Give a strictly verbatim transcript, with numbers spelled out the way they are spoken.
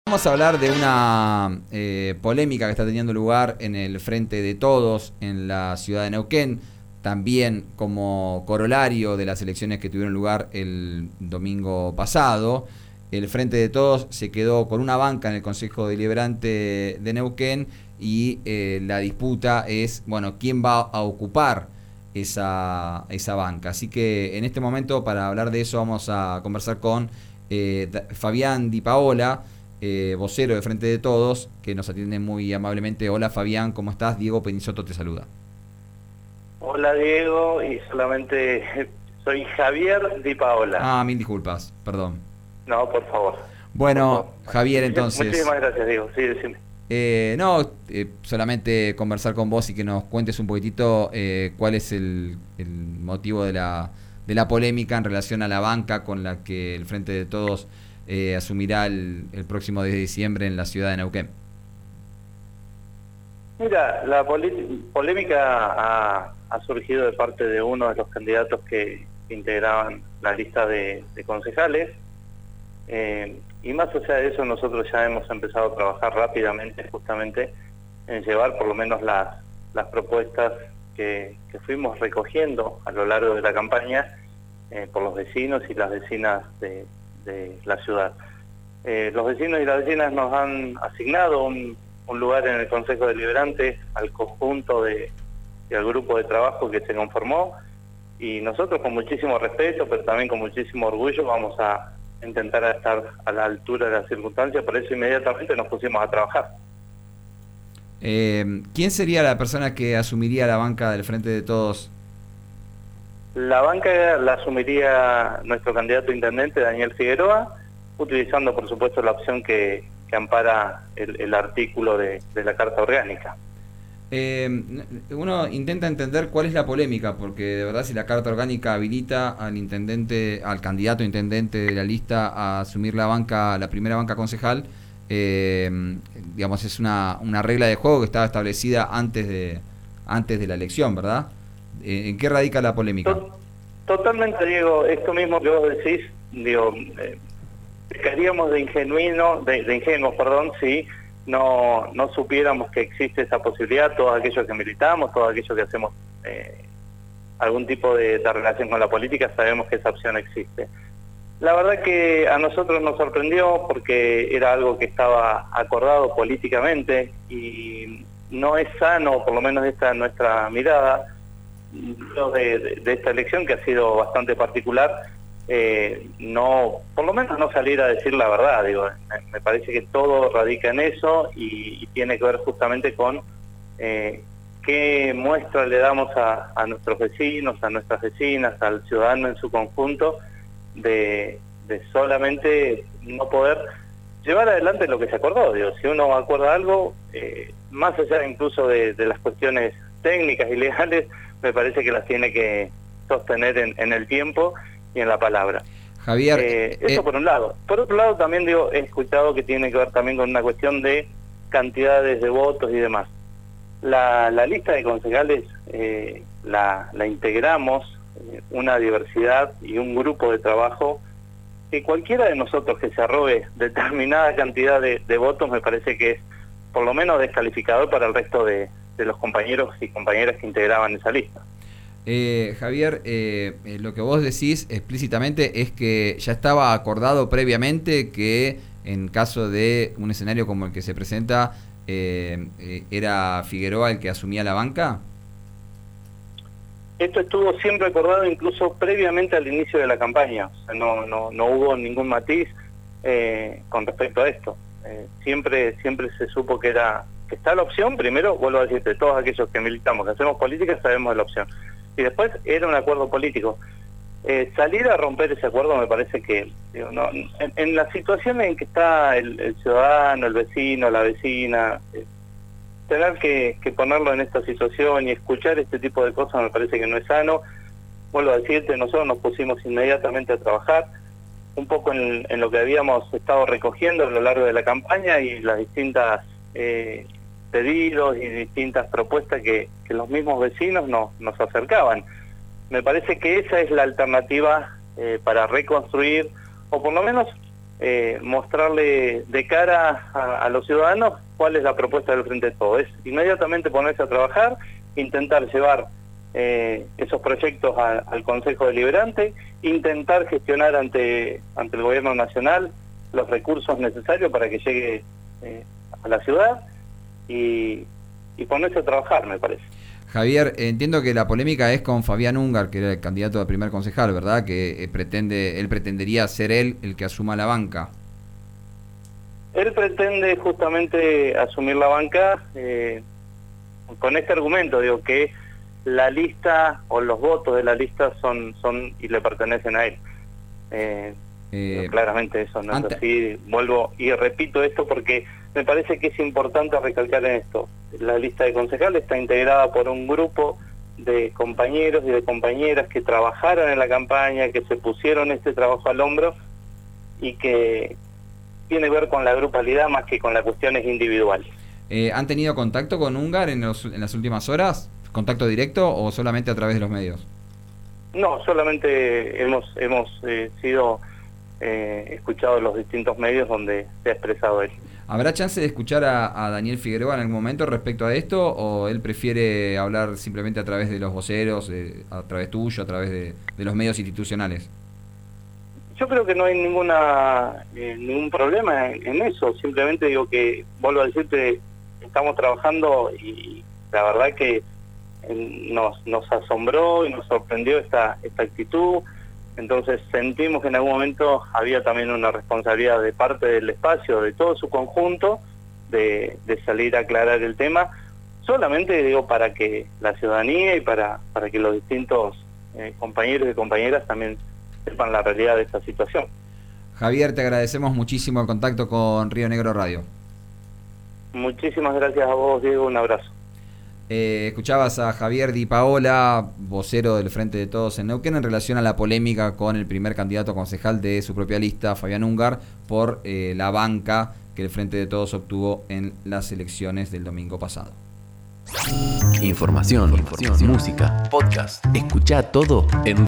Vamos a hablar de una eh, polémica que está teniendo lugar en el Frente de Todos en la ciudad de Neuquén, también como corolario de las elecciones que tuvieron lugar el domingo pasado. El Frente de Todos se quedó con una banca en el Consejo Deliberante de Neuquén y eh, la disputa es, bueno, quién va a ocupar esa, esa banca. Así que en este momento, para hablar de eso, vamos a conversar con eh, Fabián Di Paola, Eh, vocero de Frente de Todos, que nos atiende muy amablemente. Hola Fabián, ¿cómo estás? Diego Penisoto te saluda. Hola Diego, y solamente soy Javier Di Paola. Ah, mil disculpas, perdón. No, por favor. Bueno, por favor. Javier, entonces... Muchísimas gracias, Diego. Sí, decime. Eh, no, eh, solamente conversar con vos y que nos cuentes un poquitito eh, cuál es el, el motivo de la, de la polémica en relación a la banca con la que el Frente de Todos Eh, asumirá el, el próximo diez de diciembre en la ciudad de Neuquén. Mira, la polémica ha, ha surgido de parte de uno de los candidatos que integraban la lista de, de concejales, eh, y más allá de eso nosotros ya hemos empezado a trabajar rápidamente justamente en llevar por lo menos las, las propuestas que, que fuimos recogiendo a lo largo de la campaña eh, por los vecinos y las vecinas de de la ciudad. Eh, los vecinos y las vecinas nos han asignado un, un lugar en el Consejo Deliberante al conjunto de, y al grupo de trabajo que se conformó, y nosotros con muchísimo respeto, pero también con muchísimo orgullo, vamos a intentar estar a la altura de las circunstancias. Por eso inmediatamente nos pusimos a trabajar. Eh, ¿Quién sería la persona que asumiría la banca del Frente de Todos? La banca la asumiría nuestro candidato a intendente, Daniel Figueroa, utilizando por supuesto la opción que, que ampara el, el artículo de, de la Carta Orgánica. Eh, uno intenta entender cuál es la polémica, porque de verdad si la Carta Orgánica habilita al intendente, al candidato a intendente de la lista a asumir la banca, la primera banca concejal, eh, digamos es una, una regla de juego que estaba establecida antes de, antes de la elección, ¿verdad? ¿En qué radica la polémica? Totalmente, Diego, esto mismo que vos decís, digo, eh, pecaríamos de ingenuino, de, de ingenuos, perdón, si no, no supiéramos que existe esa posibilidad, todos aquellos que militamos, todos aquellos que hacemos eh, algún tipo de, de relación con la política, sabemos que esa opción existe. La verdad que a nosotros nos sorprendió porque era algo que estaba acordado políticamente y no es sano, por lo menos esta nuestra mirada, De, de, de esta elección que ha sido bastante particular, eh, no, por lo menos no salir a decir la verdad. Digo, me, me parece que todo radica en eso y, y tiene que ver justamente con eh, qué muestra le damos a, a nuestros vecinos, a nuestras vecinas, al ciudadano en su conjunto, de, de solamente no poder llevar adelante lo que se acordó. Digo, si uno acuerda algo, eh, más allá incluso de, de las cuestiones técnicas y legales, me parece que las tiene que sostener en, en el tiempo y en la palabra. Javier, eh, eso eh... por un lado. Por otro lado, también digo, he escuchado que tiene que ver también con una cuestión de cantidades de votos y demás. La, la lista de concejales eh, la, la integramos eh, una diversidad y un grupo de trabajo que cualquiera de nosotros que se arrogue determinada cantidad de, de votos me parece que es por lo menos descalificador para el resto de de los compañeros y compañeras que integraban esa lista. Eh, Javier, eh, eh, lo que vos decís explícitamente es que ya estaba acordado previamente que en caso de un escenario como el que se presenta, eh, eh, ¿era Figueroa el que asumía la banca? Esto estuvo siempre acordado incluso previamente al inicio de la campaña, o sea, no, no, no hubo ningún matiz eh, con respecto a esto. Eh, siempre, siempre se supo que era que está la opción. Primero, vuelvo a decirte, todos aquellos que militamos, que hacemos política, sabemos de la opción. Y después era un acuerdo político. Eh, salir a romper ese acuerdo me parece que, digo, no, en, en la situación en que está el, el ciudadano, el vecino, la vecina, eh, tener que, que ponerlo en esta situación y escuchar este tipo de cosas me parece que no es sano. Vuelvo a decirte, nosotros nos pusimos inmediatamente a trabajar, un poco en, en lo que habíamos estado recogiendo a lo largo de la campaña y las distintas eh, pedidos y distintas propuestas que, que los mismos vecinos nos, nos acercaban. Me parece que esa es la alternativa eh, para reconstruir, o por lo menos eh, mostrarle de cara a, a los ciudadanos cuál es la propuesta del Frente de Todos. Es inmediatamente ponerse a trabajar, intentar llevar eh, esos proyectos a, al Consejo Deliberante, intentar gestionar ante, ante el Gobierno Nacional los recursos necesarios para que llegue eh, a la ciudad y, y ponerse a trabajar, me parece. Javier, entiendo que la polémica es con Fabián Ungar, que era el candidato a primer concejal, ¿verdad? Que eh, pretende, él pretendería ser él el que asuma la banca. Él pretende justamente asumir la banca eh, con este argumento, digo, que la lista o los votos de la lista son son y le pertenecen a él. Eh, eh, claramente eso no ante... es así. Vuelvo y repito esto porque me parece que es importante recalcar en esto. La lista de concejales está integrada por un grupo de compañeros y de compañeras que trabajaron en la campaña, que se pusieron este trabajo al hombro y que tiene que ver con la grupalidad más que con las cuestiones individuales. Eh, ¿Han tenido contacto con Ungar en, los, en las últimas horas? ¿Contacto directo o solamente a través de los medios? No, solamente hemos, hemos eh, sido eh, escuchados en los distintos medios donde se ha expresado él. ¿Habrá chance de escuchar a, a Daniel Figueroa en algún momento respecto a esto o él prefiere hablar simplemente a través de los voceros, eh, a través tuyo, a través de, de los medios institucionales? Yo creo que no hay ninguna eh, ningún problema en, en eso, simplemente digo que, vuelvo a decirte, estamos trabajando y la verdad que eh, nos, nos asombró y nos sorprendió esta, esta actitud. Entonces sentimos que en algún momento había también una responsabilidad de parte del espacio, de todo su conjunto, de, de salir a aclarar el tema, solamente digo para que la ciudadanía y para, para que los distintos eh, compañeros y compañeras también sepan la realidad de esta situación. Javier, te agradecemos muchísimo el contacto con Río Negro Radio. Muchísimas gracias a vos, Diego, un abrazo. Eh, escuchabas a Javier Di Paola, vocero del Frente de Todos en Neuquén, en relación a la polémica con el primer candidato concejal de su propia lista, Fabián Ungar, por eh, la banca que el Frente de Todos obtuvo en las elecciones del domingo pasado. Información, Información. música, podcast. Escuchá todo en